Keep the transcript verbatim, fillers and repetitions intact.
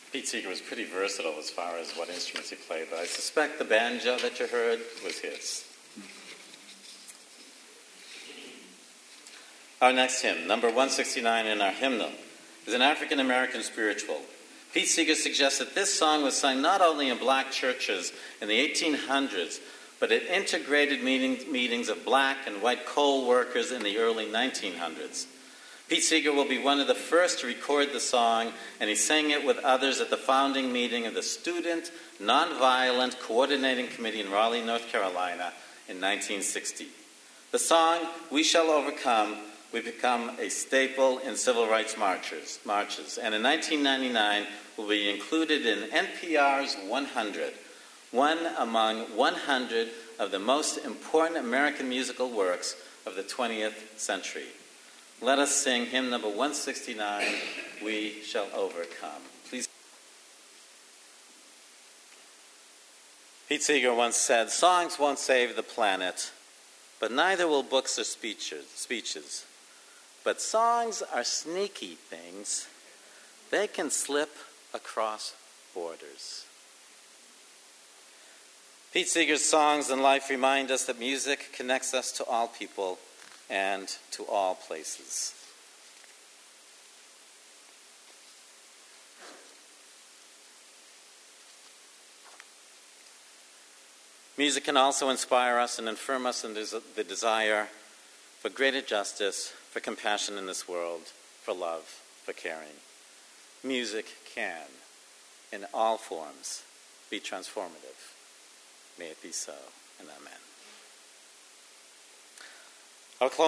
Pete Seeger was pretty versatile as far as what instruments he played, but I suspect the banjo that you heard was his. Our next hymn, number one sixty-nine in our hymnal, is an African-American spiritual. Pete Seeger suggests that this song was sung not only in black churches in the eighteen hundreds, but at integrated meeting, meetings of black and white coal workers in the early nineteen hundreds. Pete Seeger will be one of the first to record the song, and he sang it with others at the founding meeting of the Student Nonviolent Coordinating Committee in Raleigh, North Carolina in nineteen sixty. The song, We Shall Overcome, would become a staple in civil rights marches, marches and in nineteen ninety-nine will be included in N P R's one hundred, one among one hundred of the most important American musical works of the twentieth century. Let us sing hymn number one sixty-nine, We Shall Overcome. Please. Pete Seeger once said, songs won't save the planet, but neither will books or speeches. speeches. But songs are sneaky things. They can slip across borders. Pete Seeger's songs and life remind us that music connects us to all people and to all places. Music can also inspire us and affirm us in the desire for greater justice, for compassion in this world, for love, for caring. Music can, in all forms, be transformative. May it be so, and amen. I'll close